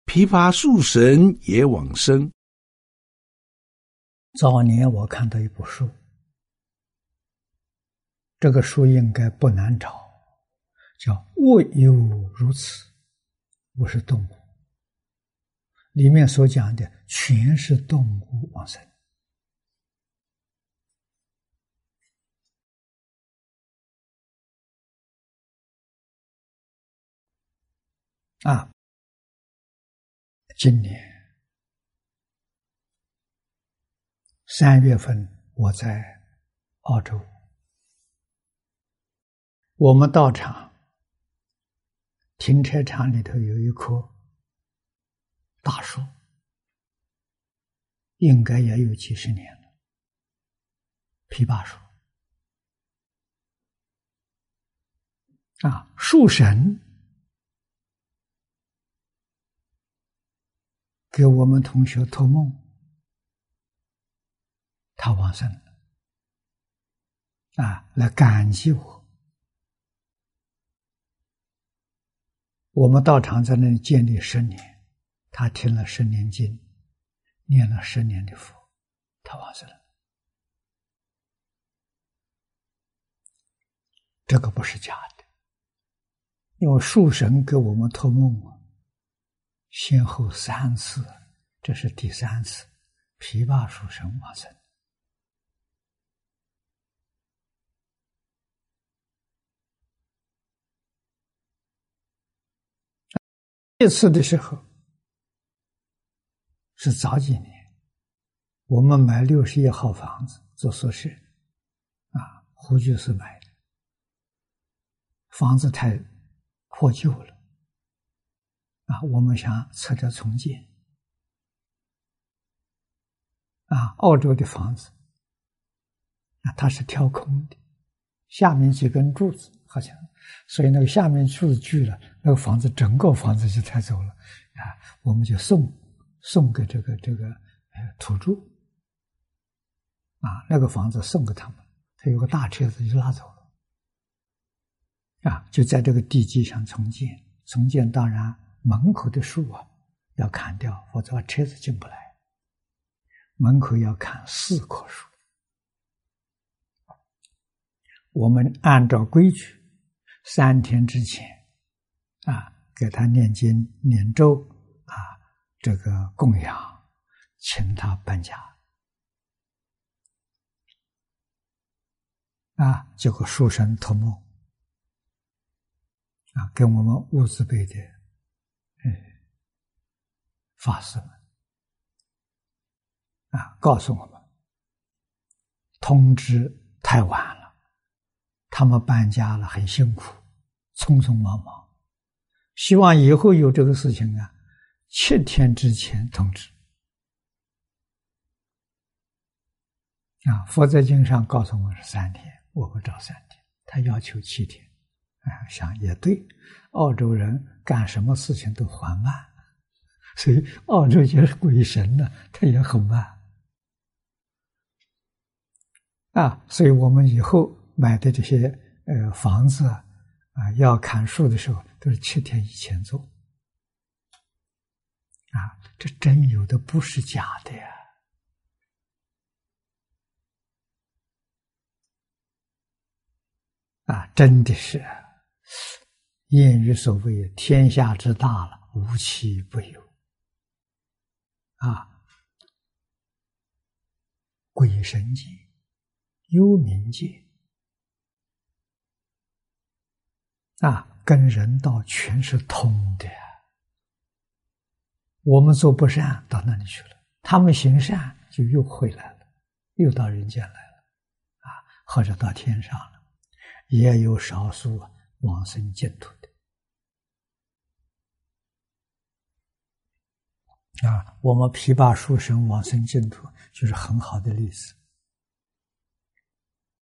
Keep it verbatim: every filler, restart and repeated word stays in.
琵琶树神也往生。 早年我看到一部书，这个书应该不难找，叫《物有如此》，不是动物。里面所讲的全是动物往生。啊，今年三月份我在澳洲，我们道场停车场里头有一棵大树，应该也有几十年了，枇杷树。啊，树神给我们同学托梦，他往生了，啊，来感激我。我们道场在那里建立十年，他听了十年经，念了十年的佛，他往生了。这个不是假的，因为树神给我们托梦啊，先后三次，这是第三次，枇杷树神往生。这次的时候是早几年，我们买六十一号房子做宿舍，啊，胡居士买的，房子太破旧了，啊，我们想拆掉重建。啊，澳洲的房子，啊，它是挑空的，下面几根柱子好像，所以那个下面柱子锯了，那个房子整个房子就拆走了，啊，我们就送送给这个这个呃土著，啊，那个房子送给他们，他有个大车子就拉走了，啊，就在这个地基上重建，重建当然门口的树啊要砍掉，否则车子进不来。门口要砍四棵树，我们按照规矩，三天之前，啊，给他念经、念咒，啊，这个供养，请他搬家，啊，结果树神托梦，啊，跟我们乌兹别的，嗯，法师们。啊，告诉我们，通知太晚了，他们搬家了，很辛苦，匆匆忙忙，希望以后有这个事情啊，七天之前通知。啊，佛在经上告诉我是三天，我不知道三天，他要求七天，啊，想也对，澳洲人干什么事情都缓慢，所以澳洲就是鬼神呢，他也很慢。啊，所以我们以后买的这些呃房子啊，啊要砍树的时候都是七天以前做。啊，这真有的不是假的呀！啊，真的是，谚语所谓“天下之大了，无奇不有”。啊，鬼神界、幽冥界，啊，跟人道全是通的。我们做不善到那里去了，他们行善就又回来了，又到人间来了，啊，或者到天上了，也有少数往生净土的。啊，我们枇杷树神往生净土就是很好的例子。